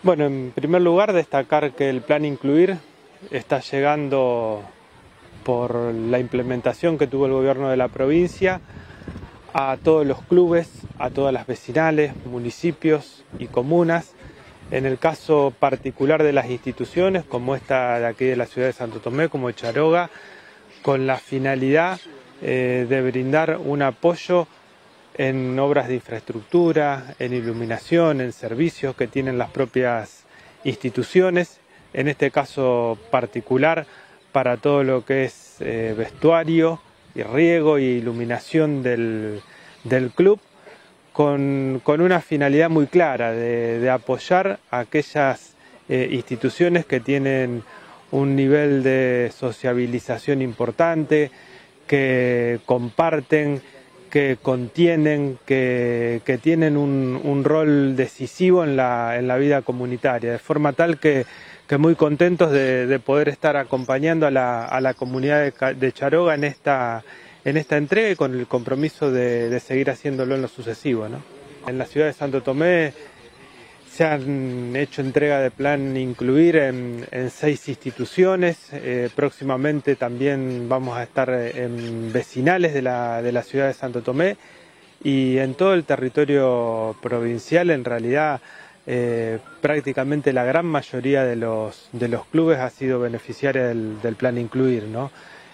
Bueno, en primer lugar destacar que el Plan Incluir está llegando por la implementación que tuvo el gobierno de la provincia a todos los clubes, a todas las vecinales, municipios y comunas. En el caso particular de las instituciones, como esta de aquí de la ciudad de Santo Tomé, como Echaroga, con la finalidad de brindar un apoyo en obras de infraestructura, en iluminación, en servicios que tienen las propias instituciones, en este caso particular para todo lo que es vestuario y riego y iluminación del club, con una finalidad muy clara de apoyar a aquellas instituciones que tienen un nivel de sociabilización importante, que comparten, que contienen, que tienen un rol decisivo en la vida comunitaria, de forma tal que muy contentos de poder estar acompañando a la comunidad de Echaroga en esta entrega y con el compromiso de seguir haciéndolo en lo sucesivo, ¿no? En la ciudad de Santo Tomé se han hecho entrega de Plan Incluir en 6 instituciones. Próximamente también vamos a estar en vecinales de la ciudad de Santo Tomé y en todo el territorio provincial. En realidad prácticamente la gran mayoría de los clubes ha sido beneficiaria del Plan Incluir, ¿no?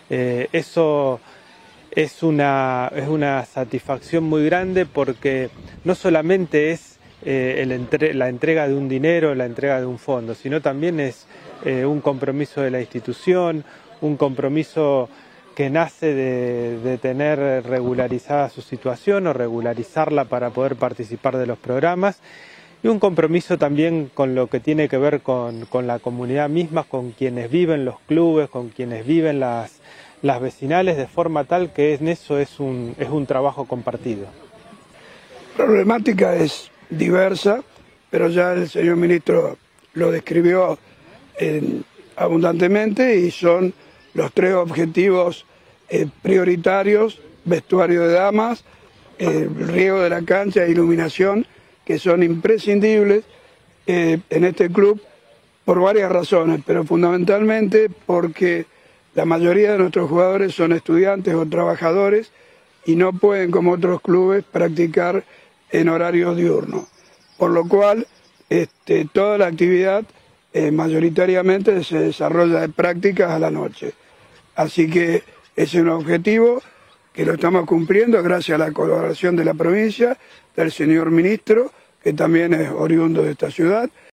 Eso es una satisfacción muy grande porque no solamente es la entrega de un dinero, la entrega de un fondo, sino también es un compromiso de la institución, un compromiso que nace de tener regularizada su situación o regularizarla para poder participar de los programas, y un compromiso también con lo que tiene que ver con la comunidad misma, con quienes viven los clubes, con quienes viven las vecinales, de forma tal que en eso es un trabajo compartido. La problemática es diversa, pero ya el señor ministro lo describió abundantemente, y son los 3 objetivos prioritarios: vestuario de damas, riego de la cancha e iluminación, que son imprescindibles en este club por varias razones, pero fundamentalmente porque la mayoría de nuestros jugadores son estudiantes o trabajadores y no pueden, como otros clubes, practicar en horario diurno, por lo cual toda la actividad mayoritariamente se desarrolla de prácticas a la noche. Así que ese es un objetivo que lo estamos cumpliendo gracias a la colaboración de la provincia, del señor ministro, que también es oriundo de esta ciudad,